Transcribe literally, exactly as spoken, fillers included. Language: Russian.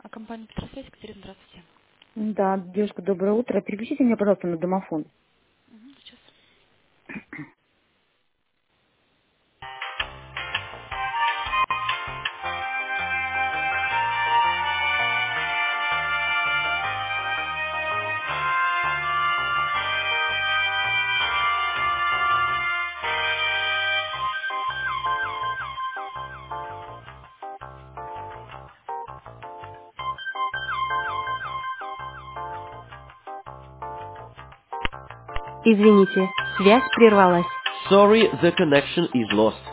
А компания Петросвязь, Екатерина, здравствуйте. Да, девушка, доброе утро. Переключите меня, пожалуйста, на домофон. Мгм, сейчас. Извините, связь прервалась. Sorry, the connection is lost.